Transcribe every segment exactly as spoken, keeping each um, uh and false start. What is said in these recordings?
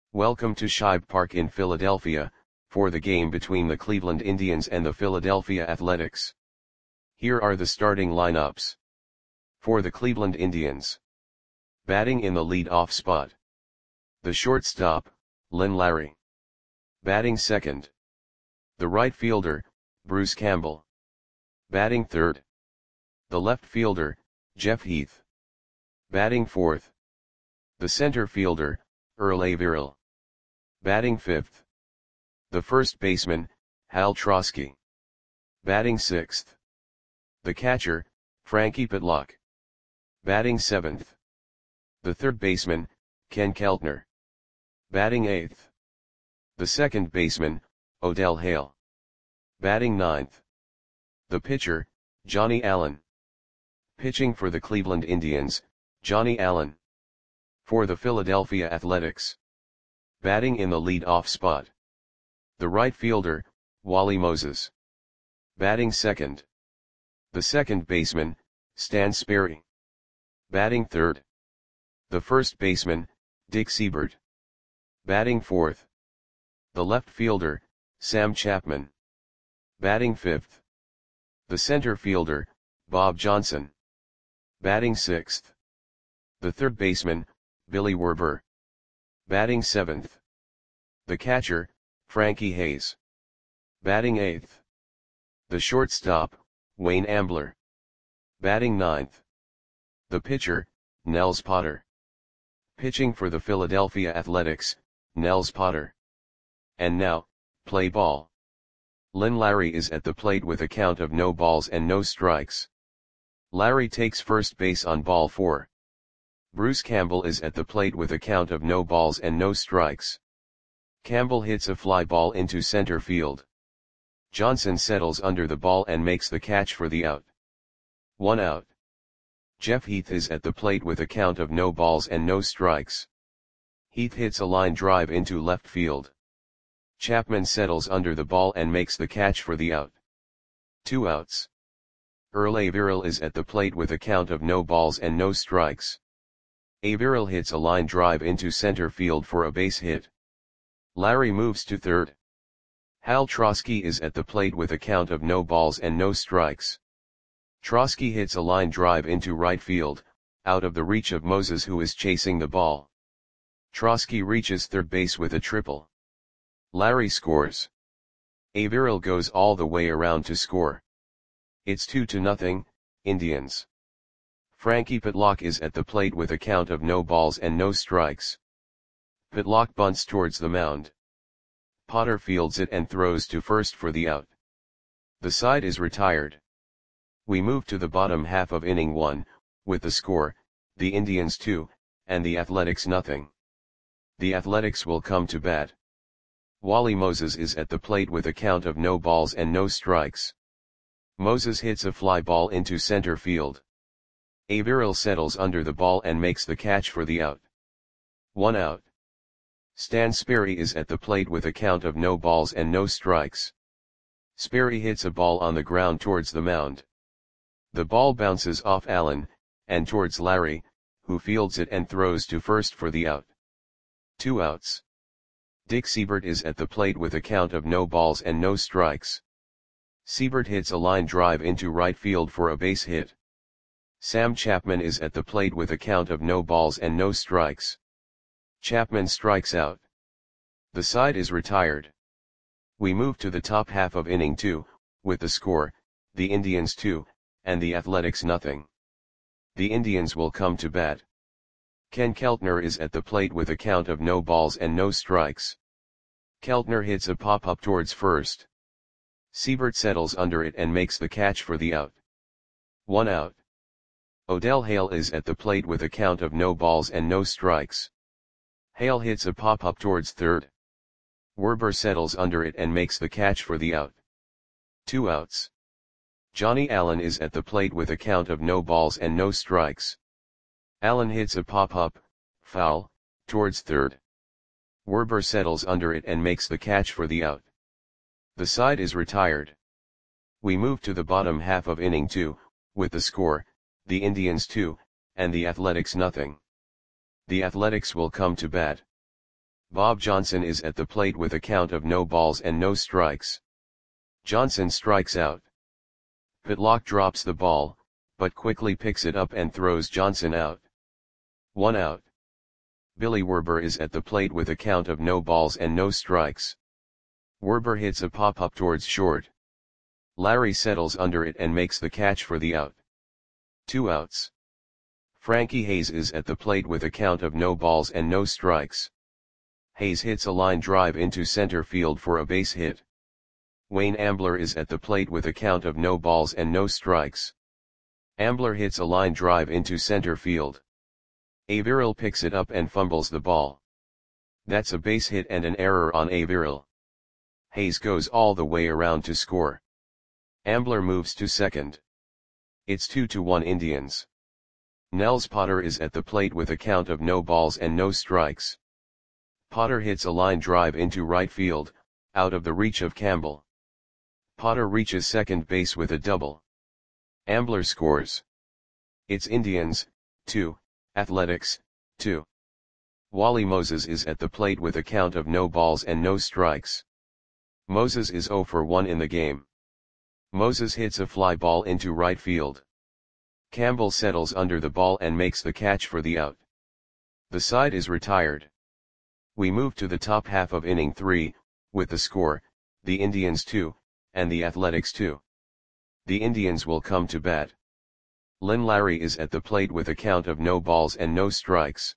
Welcome to Shibe Park in Philadelphia, for the game between the Cleveland Indians and the Philadelphia Athletics. Here are the starting lineups. For the Cleveland Indians. Batting in the lead-off spot. The shortstop, Lynn Larry. Batting second. The right fielder, Bruce Campbell. Batting third. The left fielder, Jeff Heath. Batting fourth. The center fielder, Earl Averill. Batting fifth. The first baseman, Hal Trosky. Batting sixth. The catcher, Frankie Pitlock. Batting seventh. The third baseman, Ken Keltner. Batting eighth. The second baseman, Odell Hale. Batting ninth. The pitcher, Johnny Allen. Pitching for the Cleveland Indians, Johnny Allen. For the Philadelphia Athletics. Batting in the lead-off spot. The right fielder, Wally Moses. Batting second. The second baseman, Stan Sperry. Batting third. The first baseman, Dick Seibert. Batting fourth. The left fielder, Sam Chapman. Batting fifth. The center fielder, Bob Johnson. Batting sixth. The third baseman, Billy Werber. Batting seventh. The catcher, Frankie Hayes. Batting eighth. The shortstop, Wayne Ambler. Batting ninth. The pitcher, Nels Potter. Pitching for the Philadelphia Athletics, Nels Potter. And now, play ball. Lynn Larry is at the plate with a count of no balls and no strikes. Larry takes first base on ball four. Bruce Campbell is at the plate with a count of no balls and no strikes. Campbell hits a fly ball into center field. Johnson settles under the ball and makes the catch for the out. One out. Jeff Heath is at the plate with a count of no balls and no strikes. Heath hits a line drive into left field. Chapman settles under the ball and makes the catch for the out. Two outs. Earl Averill is at the plate with a count of no balls and no strikes. Averill hits a line drive into center field for a base hit. Larry moves to third. Hal Trosky is at the plate with a count of no balls and no strikes. Trosky hits a line drive into right field, out of the reach of Moses, who is chasing the ball. Trosky reaches third base with a triple. Larry scores. Averill goes all the way around to score. It's two to nothing, Indians. Frankie Pitlock is at the plate with a count of no balls and no strikes. Pitlock bunts towards the mound. Potter fields it and throws to first for the out. The side is retired. We move to the bottom half of inning one, with the score, the Indians two, and the Athletics nothing. The Athletics will come to bat. Wally Moses is at the plate with a count of no balls and no strikes. Moses hits a fly ball into center field. Averill settles under the ball and makes the catch for the out. One out. Stan Sperry is at the plate with a count of no balls and no strikes. Sperry hits a ball on the ground towards the mound. The ball bounces off Allen, and towards Larry, who fields it and throws to first for the out. Two outs. Dick Seibert is at the plate with a count of no balls and no strikes. Seibert hits a line drive into right field for a base hit. Sam Chapman is at the plate with a count of no balls and no strikes. Chapman strikes out. The side is retired. We move to the top half of inning two, with the score, the Indians two, and the Athletics nothing. The Indians will come to bat. Ken Keltner is at the plate with a count of no balls and no strikes. Keltner hits a pop-up towards first. Seibert settles under it and makes the catch for the out. One out. Odell Hale is at the plate with a count of no balls and no strikes. Hale hits a pop-up towards third. Werber settles under it and makes the catch for the out. Two outs. Johnny Allen is at the plate with a count of no balls and no strikes. Allen hits a pop-up, foul, towards third. Werber settles under it and makes the catch for the out. The side is retired. We move to the bottom half of inning two, with the score, the Indians two, and the Athletics nothing. The Athletics will come to bat. Bob Johnson is at the plate with a count of no balls and no strikes. Johnson strikes out. Pitlock drops the ball, but quickly picks it up and throws Johnson out. One out. Billy Werber is at the plate with a count of no balls and no strikes. Werber hits a pop-up towards short. Larry settles under it and makes the catch for the out. Two outs. Frankie Hayes is at the plate with a count of no balls and no strikes. Hayes hits a line drive into center field for a base hit. Wayne Ambler is at the plate with a count of no balls and no strikes. Ambler hits a line drive into center field. Averill picks it up and fumbles the ball. That's a base hit and an error on Averill. Hayes goes all the way around to score. Ambler moves to second. It's two to one Indians. Nels Potter is at the plate with a count of no balls and no strikes. Potter hits a line drive into right field, out of the reach of Campbell. Potter reaches second base with a double. Ambler scores. It's Indians, two, Athletics, two. Wally Moses is at the plate with a count of no balls and no strikes. Moses is zero for one in the game. Moses hits a fly ball into right field. Campbell settles under the ball and makes the catch for the out. The side is retired. We move to the top half of inning three, with the score, the Indians two, and the Athletics two. The Indians will come to bat. Lynn Larry is at the plate with a count of no balls and no strikes.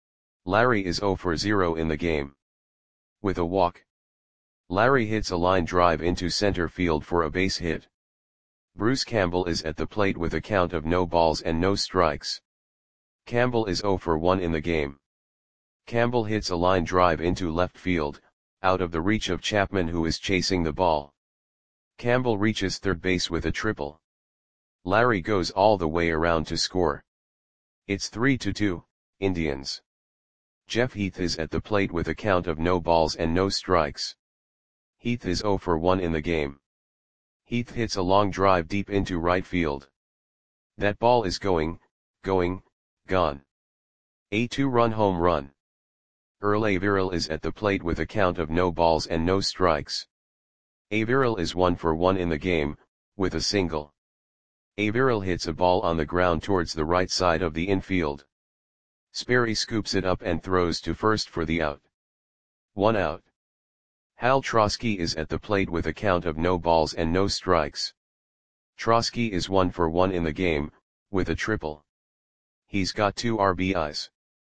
Larry is zero for zero in the game. With a walk. Larry hits a line drive into center field for a base hit. Bruce Campbell is at the plate with a count of no balls and no strikes. Campbell is zero for one in the game. Campbell hits a line drive into left field, out of the reach of Chapman who is chasing the ball. Campbell reaches third base with a triple. Larry goes all the way around to score. It's three to two, Indians. Jeff Heath is at the plate with a count of no balls and no strikes. Heath is zero for one in the game. Heath hits a long drive deep into right field. That ball is going, going, gone. A two-run home run. Earl Averill is at the plate with a count of no balls and no strikes. Averill is one for one in the game, with a single. Averill hits a ball on the ground towards the right side of the infield. Sperry scoops it up and throws to first for the out. One out. Hal Trosky is at the plate with a count of no balls and no strikes. Trosky is one for one in the game, with a triple. He's got two R B Is.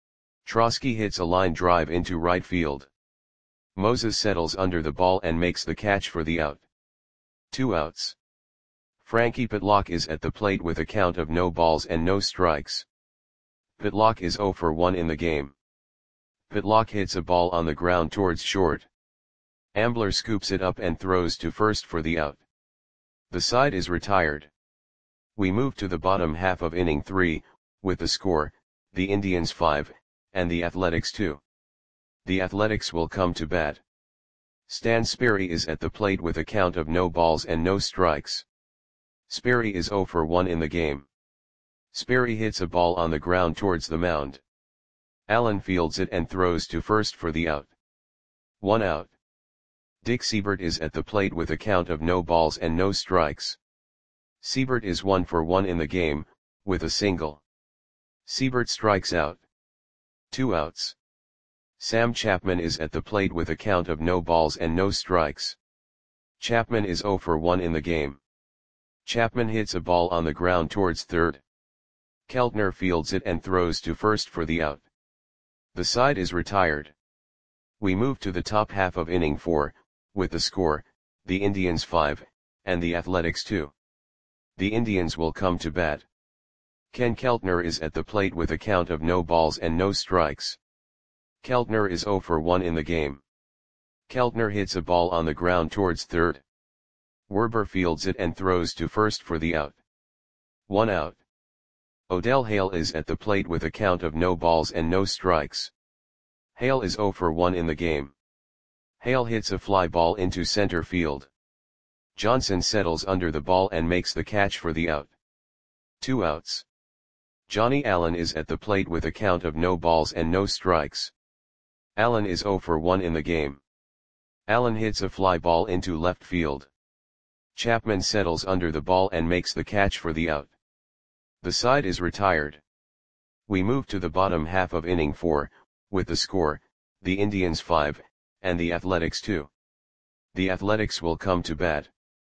Trosky hits a line drive into right field. Moses settles under the ball and makes the catch for the out. Two outs. Frankie Pitlock is at the plate with a count of no balls and no strikes. Pitlock is zero for one in the game. Pitlock hits a ball on the ground towards short. Ambler scoops it up and throws to first for the out. The side is retired. We move to the bottom half of inning three, with the score, the Indians five, and the Athletics two. The Athletics will come to bat. Stan Sperry is at the plate with a count of no balls and no strikes. Sperry is zero for one in the game. Sperry hits a ball on the ground towards the mound. Allen fields it and throws to first for the out. One out. Dick Siebert is at the plate with a count of no balls and no strikes. Siebert is one for one in the game, with a single. Siebert strikes out. Two outs. Sam Chapman is at the plate with a count of no balls and no strikes. Chapman is zero for one in the game. Chapman hits a ball on the ground towards third. Keltner fields it and throws to first for the out. The side is retired. We move to the top half of inning four, with the score, the Indians five, and the Athletics two. The Indians will come to bat. Ken Keltner is at the plate with a count of no balls and no strikes. Keltner is zero for one in the game. Keltner hits a ball on the ground towards third. Werber fields it and throws to first for the out. One out. Odell Hale is at the plate with a count of no balls and no strikes. Hale is zero for one in the game. Hale hits a fly ball into center field. Johnson settles under the ball and makes the catch for the out. Two outs. Johnny Allen is at the plate with a count of no balls and no strikes. Allen is zero for one in the game. Allen hits a fly ball into left field. Chapman settles under the ball and makes the catch for the out. The side is retired. We move to the bottom half of inning four, with the score, the Indians five, and the Athletics two. The Athletics will come to bat.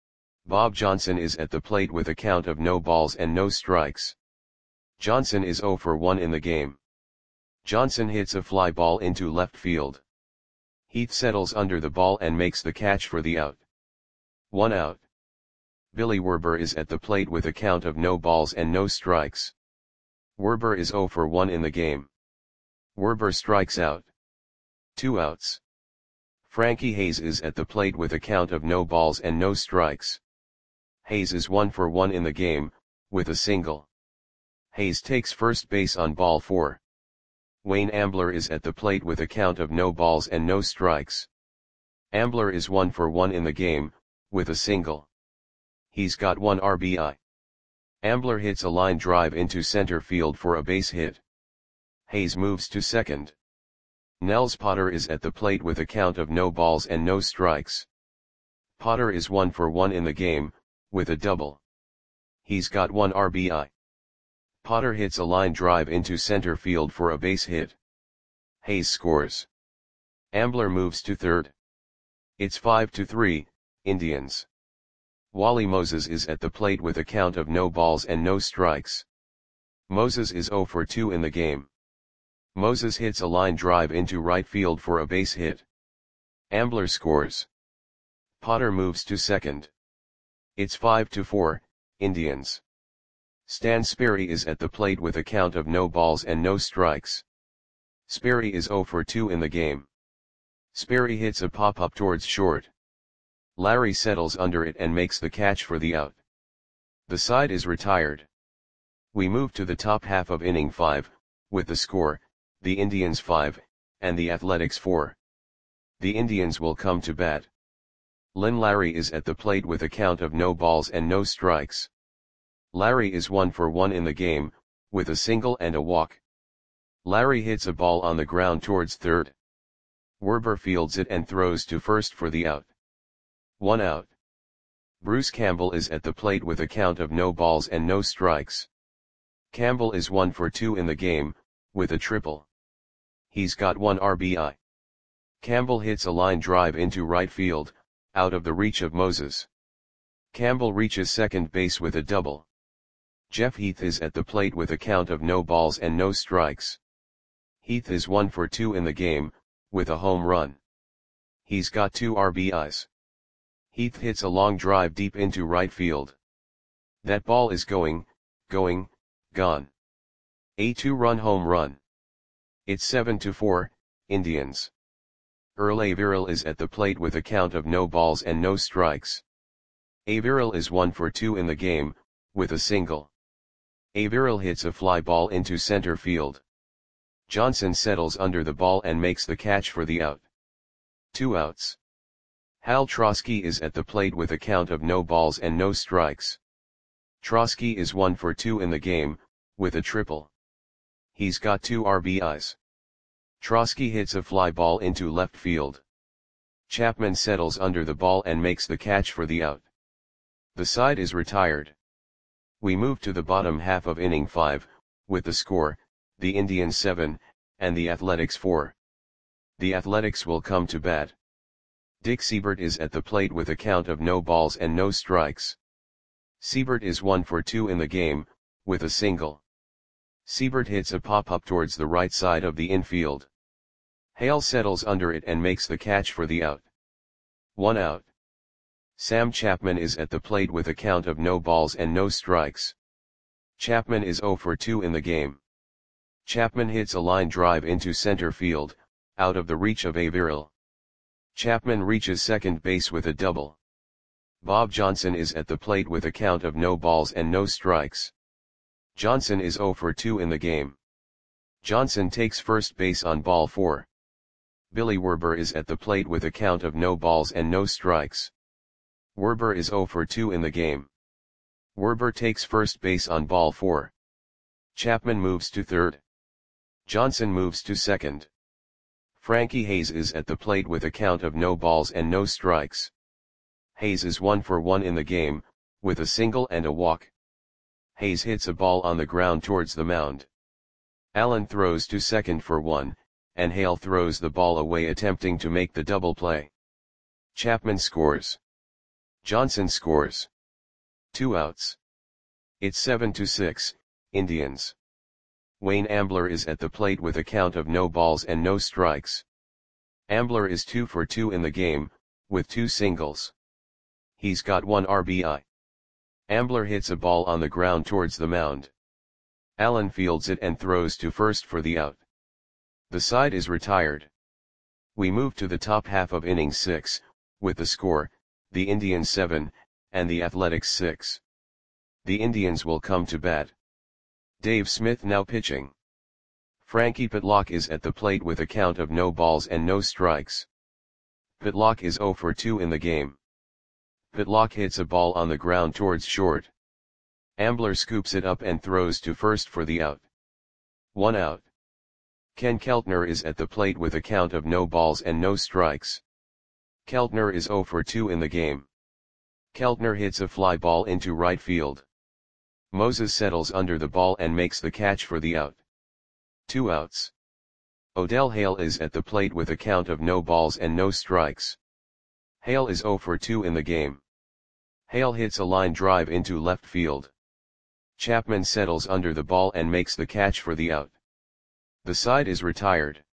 Bob Johnson is at the plate with a count of no balls and no strikes. Johnson is zero for one in the game. Johnson hits a fly ball into left field. Heath settles under the ball and makes the catch for the out. One out. Billy Werber is at the plate with a count of no balls and no strikes. Werber is zero for one in the game. Werber strikes out. Two outs. Frankie Hayes is at the plate with a count of no balls and no strikes. Hayes is one for one in the game, with a single. Hayes takes first base on ball four. Wayne Ambler is at the plate with a count of no balls and no strikes. Ambler is one for one in the game, with a single. He's got one R B I. Ambler hits a line drive into center field for a base hit. Hayes moves to second. Nels Potter is at the plate with a count of no balls and no strikes. Potter is one for one in the game, with a double. He's got one R B I. Potter hits a line drive into center field for a base hit. Hayes scores. Ambler moves to third. It's five to three, Indians. Wally Moses is at the plate with a count of no balls and no strikes. Moses is zero for two in the game. Moses hits a line drive into right field for a base hit. Ambler scores. Potter moves to second. It's five to four, Indians. Stan Sperry is at the plate with a count of no balls and no strikes. Sperry is zero for two in the game. Sperry hits a pop-up towards short. Larry settles under it and makes the catch for the out. The side is retired. We move to the top half of inning five, with the score, the Indians five, and the Athletics four. The Indians will come to bat. Lynn Larry is at the plate with a count of no balls and no strikes. Larry is one for one in the game, with a single and a walk. Larry hits a ball on the ground towards third. Werber fields it and throws to first for the out. One out. Bruce Campbell is at the plate with a count of no balls and no strikes. Campbell is one for two in the game, with a triple. He's got one R B I. Campbell hits a line drive into right field, out of the reach of Moses. Campbell reaches second base with a double. Jeff Heath is at the plate with a count of no balls and no strikes. Heath is one for two in the game, with a home run. He's got two R B Is. Heath hits a long drive deep into right field. That ball is going, going, gone. A two-run home run. It's seven to four, Indians. Earl Averill is at the plate with a count of no balls and no strikes. Averill is one for two in the game, with a single. Averill hits a fly ball into center field. Johnson settles under the ball and makes the catch for the out. Two outs. Hal Trosky is at the plate with a count of no balls and no strikes. Trosky is one for two in the game, with a triple. He's got two R B Is. Trosky hits a fly ball into left field. Chapman settles under the ball and makes the catch for the out. The side is retired. We move to the bottom half of inning five, with the score, the Indians seven, and the Athletics four. The Athletics will come to bat. Dick Siebert is at the plate with a count of no balls and no strikes. Siebert is one for two in the game, with a single. Siebert hits a pop-up towards the right side of the infield. Hale settles under it and makes the catch for the out. One out. Sam Chapman is at the plate with a count of no balls and no strikes. Chapman is zero for two in the game. Chapman hits a line drive into center field, out of the reach of Averill. Chapman reaches second base with a double. Bob Johnson is at the plate with a count of no balls and no strikes. Johnson is zero for two in the game. Johnson takes first base on ball four. Billy Werber is at the plate with a count of no balls and no strikes. Werber is zero for two in the game. Werber takes first base on ball four. Chapman moves to third. Johnson moves to second. Frankie Hayes is at the plate with a count of no balls and no strikes. Hayes is one for one in the game, with a single and a walk. Hayes hits a ball on the ground towards the mound. Allen throws to second for one, and Hale throws the ball away attempting to make the double play. Chapman scores. Johnson scores. Two outs. It's seven to six, Indians. Wayne Ambler is at the plate with a count of no balls and no strikes. Ambler is two for two in the game, with two singles. He's got one R B I. Ambler hits a ball on the ground towards the mound. Allen fields it and throws to first for the out. The side is retired. We move to the top half of inning six, with the score, the Indians seven, and the Athletics six. The Indians will come to bat. Dave Smith now pitching. Frankie Pitlock is at the plate with a count of no balls and no strikes. Pitlock is zero for two in the game. Pitlock hits a ball on the ground towards short. Ambler scoops it up and throws to first for the out. One out. Ken Keltner is at the plate with a count of no balls and no strikes. Keltner is zero for two in the game. Keltner hits a fly ball into right field. Moses settles under the ball and makes the catch for the out. Two outs. Odell Hale is at the plate with a count of no balls and no strikes. Hale is zero for two in the game. Hale hits a line drive into left field. Chapman settles under the ball and makes the catch for the out. The side is retired.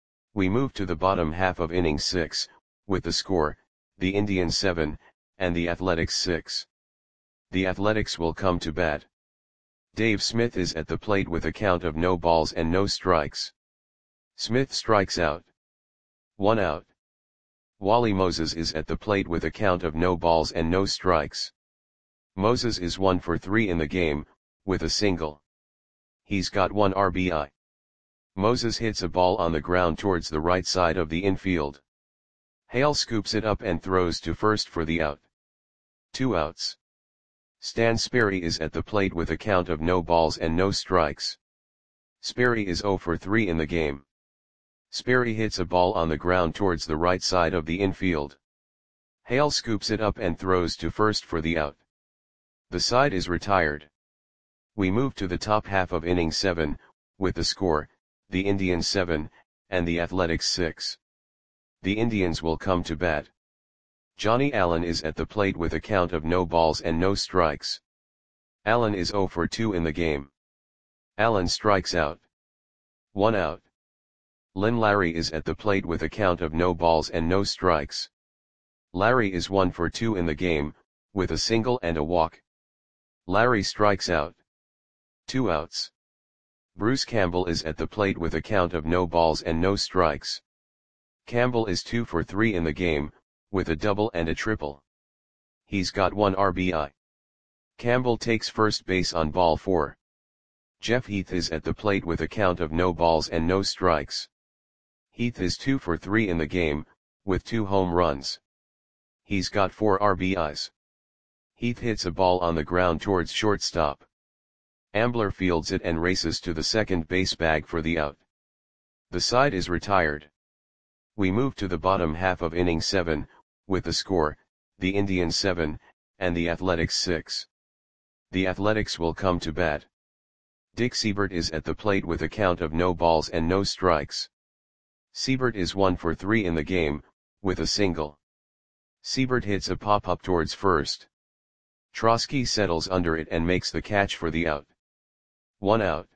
We move to the bottom half of inning six, with the score, the Indians seven, and the Athletics six. The Athletics will come to bat. Dave Smith is at the plate with a count of no balls and no strikes. Smith strikes out. One out. Wally Moses is at the plate with a count of no balls and no strikes. Moses is one for three in the game, with a single. He's got one R B I. Moses hits a ball on the ground towards the right side of the infield. Hale scoops it up and throws to first for the out. Two outs. Stan Sperry is at the plate with a count of no balls and no strikes. Sperry is zero for three in the game. Sperry hits a ball on the ground towards the right side of the infield. Hale scoops it up and throws to first for the out. The side is retired. We move to the top half of inning seven, with the score, the Indians seven, and the Athletics six. The Indians will come to bat. Johnny Allen is at the plate with a count of no balls and no strikes. Allen is zero for two in the game. Allen strikes out. One out. Lynn Larry is at the plate with a count of no balls and no strikes. Larry is one for two in the game, with a single and a walk. Larry strikes out. Two outs. Bruce Campbell is at the plate with a count of no balls and no strikes. Campbell is two for three in the game, with a double and a triple. He's got one R B I. Campbell takes first base on ball four. Jeff Heath is at the plate with a count of no balls and no strikes. Heath is two for three in the game, with two home runs. He's got four R B Is. Heath hits a ball on the ground towards shortstop. Ambler fields it and races to the second base bag for the out. The side is retired. We move to the bottom half of inning seven, with the score, the Indians seven, and the Athletics six. The Athletics will come to bat. Dick Siebert is at the plate with a count of no balls and no strikes. Siebert is one for three in the game, with a single. Siebert hits a pop-up towards first. Trosky settles under it and makes the catch for the out. One out.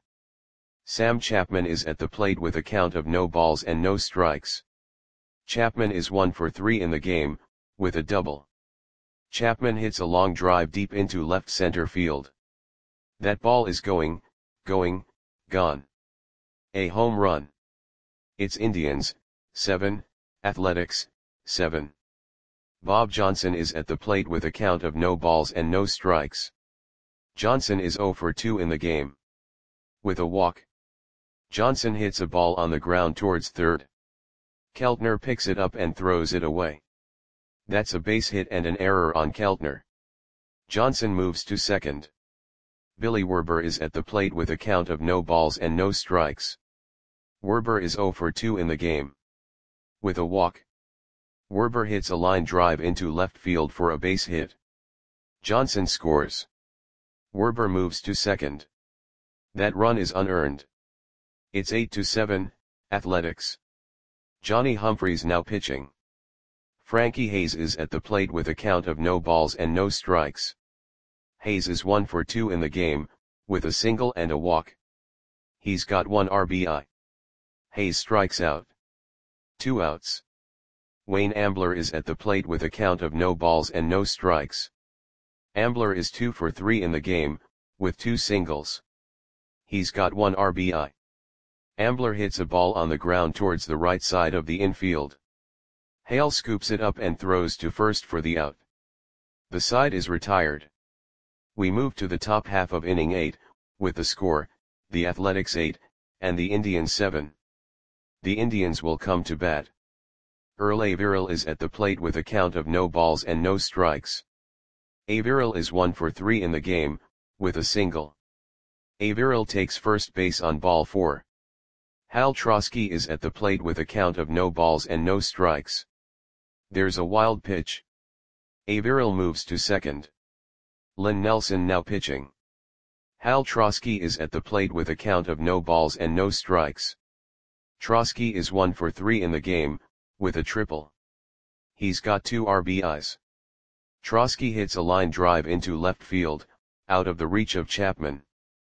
Sam Chapman is at the plate with a count of no balls and no strikes. Chapman is one for three in the game, with a double. Chapman hits a long drive deep into left center field. That ball is going, going, gone. A home run. It's Indians, seven, Athletics, seven. Bob Johnson is at the plate with a count of no balls and no strikes. Johnson is zero for two in the game. With a walk. Johnson hits a ball on the ground towards third. Keltner picks it up and throws it away. That's a base hit and an error on Keltner. Johnson moves to second. Billy Werber is at the plate with a count of no balls and no strikes. Werber is zero for two in the game. with a walk. Werber hits a line drive into left field for a base hit. Johnson scores. Werber moves to second. That run is unearned. It's eight to seven, Athletics. Johnny Humphreys now pitching. Frankie Hayes is at the plate with a count of no balls and no strikes. Hayes is one for two in the game, with a single and a walk. He's got one R B I. Hayes strikes out. Two outs. Wayne Ambler is at the plate with a count of no balls and no strikes. Ambler is two for three in the game, with two singles. He's got one R B I. Ambler hits a ball on the ground towards the right side of the infield. Hale scoops it up and throws to first for the out. The side is retired. We move to the top half of inning eight, with the score, the Athletics eight, and the Indians seven. The Indians will come to bat. Earl Averill is at the plate with a count of no balls and no strikes. Averill is one for three in the game, with a single. Averill takes first base on ball four. Hal Trosky is at the plate with a count of no balls and no strikes. There's a wild pitch. Averill moves to second. Len Nelson now pitching. Hal Trosky is at the plate with a count of no balls and no strikes. Trosky is one for three in the game, with a triple. He's got two R B Is. Trosky hits a line drive into left field, out of the reach of Chapman.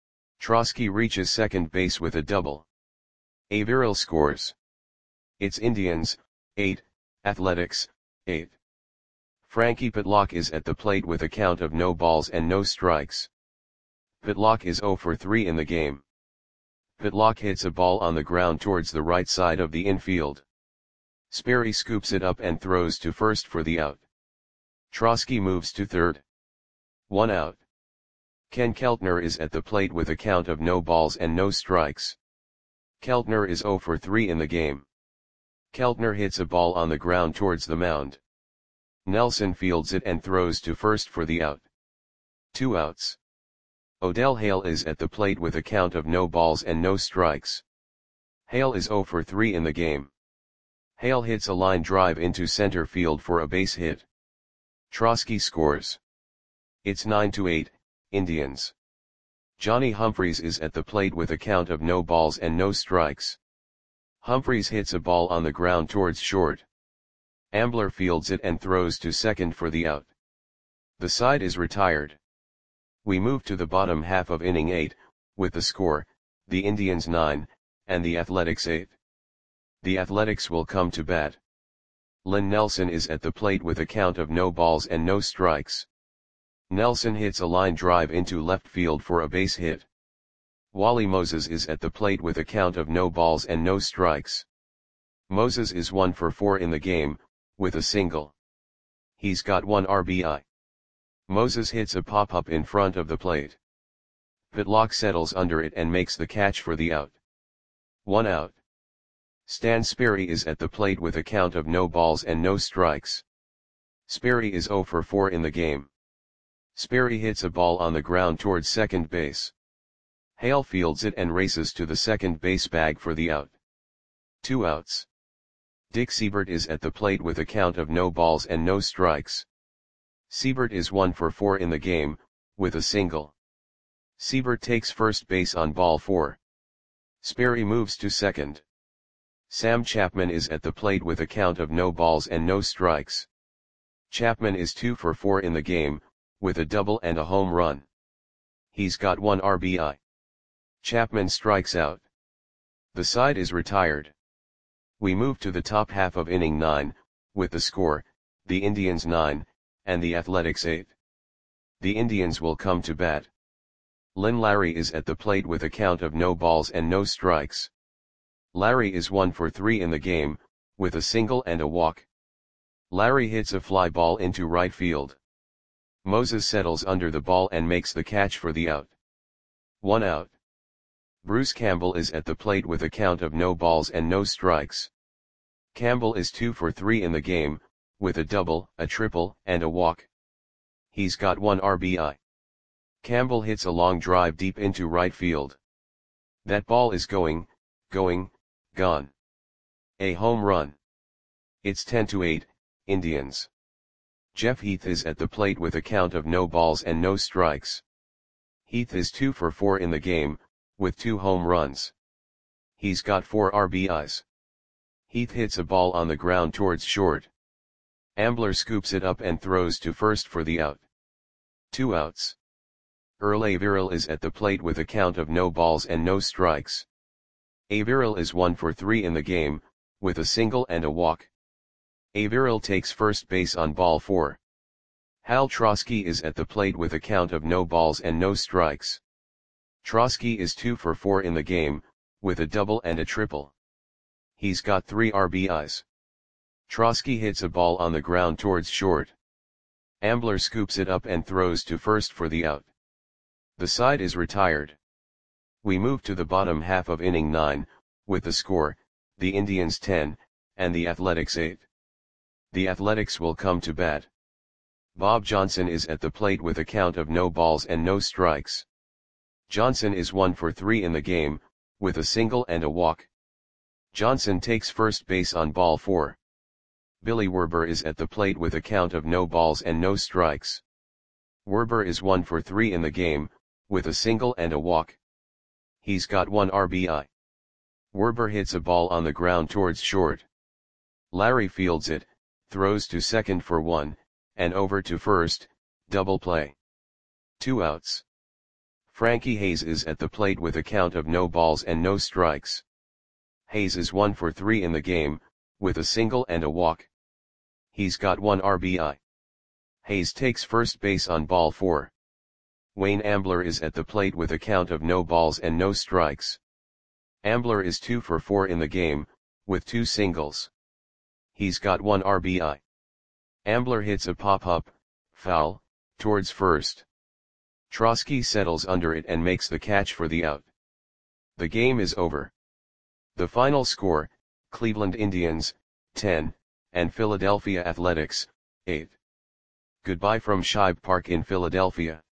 Trosky reaches second base with a double. Averill scores. It's Indians, eight, Athletics, eight. Frankie Pitlock is at the plate with a count of no balls and no strikes. Pitlock is zero for three in the game. Pitlock hits a ball on the ground towards the right side of the infield. Sperry scoops it up and throws to first for the out. Trosky moves to third. One out. Ken Keltner is at the plate with a count of no balls and no strikes. Keltner is zero for three in the game. Keltner hits a ball on the ground towards the mound. Nelson fields it and throws to first for the out. Two outs. Odell Hale is at the plate with a count of no balls and no strikes. Hale is zero for three in the game. Hale hits a line drive into center field for a base hit. Trosky scores. It's nine to eight, Indians. Johnny Humphreys is at the plate with a count of no balls and no strikes. Humphreys hits a ball on the ground towards short. Ambler fields it and throws to second for the out. The side is retired. We move to the bottom half of inning eight, with the score, the Indians nine, and the Athletics eight. The Athletics will come to bat. Len Nelson is at the plate with a count of no balls and no strikes. Nelson hits a line drive into left field for a base hit. Wally Moses is at the plate with a count of no balls and no strikes. Moses is one for four in the game, with a single. He's got one R B I. Moses hits a pop-up in front of the plate. Pitlock settles under it and makes the catch for the out. One out. Stan Sperry is at the plate with a count of no balls and no strikes. Sperry is zero for four in the game. Sperry hits a ball on the ground towards second base. Hale fields it and races to the second base bag for the out. Two outs. Dick Siebert is at the plate with a count of no balls and no strikes. Siebert is one for four in the game, with a single. Siebert takes first base on ball four. Sperry moves to second. Sam Chapman is at the plate with a count of no balls and no strikes. Chapman is two for four in the game, with a double and a home run. He's got one R B I. Chapman strikes out. The side is retired. We move to the top half of inning nine, with the score, the Indians nine, and the Athletics eight. The Indians will come to bat. Len Larry is at the plate with a count of no balls and no strikes. Larry is one for three in the game, with a single and a walk. Larry hits a fly ball into right field. Moses settles under the ball and makes the catch for the out. One out. Bruce Campbell is at the plate with a count of no balls and no strikes. Campbell is two for three in the game, with a double, a triple, and a walk. He's got one R B I. Campbell hits a long drive deep into right field. That ball is going, going, gone. A home run. It's ten to eight, Indians. Jeff Heath is at the plate with a count of no balls and no strikes. Heath is two for four in the game, with two home runs. He's got four R B Is. Heath hits a ball on the ground towards short. Ambler scoops it up and throws to first for the out. Two outs. Earl Averill is at the plate with a count of no balls and no strikes. Averill is one for three in the game, with a single and a walk. Averill takes first base on ball four. Hal Trosky is at the plate with a count of no balls and no strikes. Trosky is two for four in the game, with a double and a triple. He's got three R B Is. Trosky hits a ball on the ground towards short. Ambler scoops it up and throws to first for the out. The side is retired. We move to the bottom half of inning nine, with the score, the Indians ten, and the Athletics eight. The Athletics will come to bat. Bob Johnson is at the plate with a count of no balls and no strikes. Johnson is one for three in the game, with a single and a walk. Johnson takes first base on ball four. Billy Werber is at the plate with a count of no balls and no strikes. Werber is one for three in the game, with a single and a walk. He's got one R B I. Werber hits a ball on the ground towards short. Larry fields it, throws to second for one, and over to first, double play. Two outs. Frankie Hayes is at the plate with a count of no balls and no strikes. Hayes is one for three in the game, with a single and a walk. He's got one R B I. Hayes takes first base on ball four. Wayne Ambler is at the plate with a count of no balls and no strikes. Ambler is two for four in the game, with two singles. He's got one R B I. Ambler hits a pop-up, foul, towards first. Trosky settles under it and makes the catch for the out. The game is over. The final score, Cleveland Indians, ten, and Philadelphia Athletics, eight. Goodbye from Shibe Park in Philadelphia.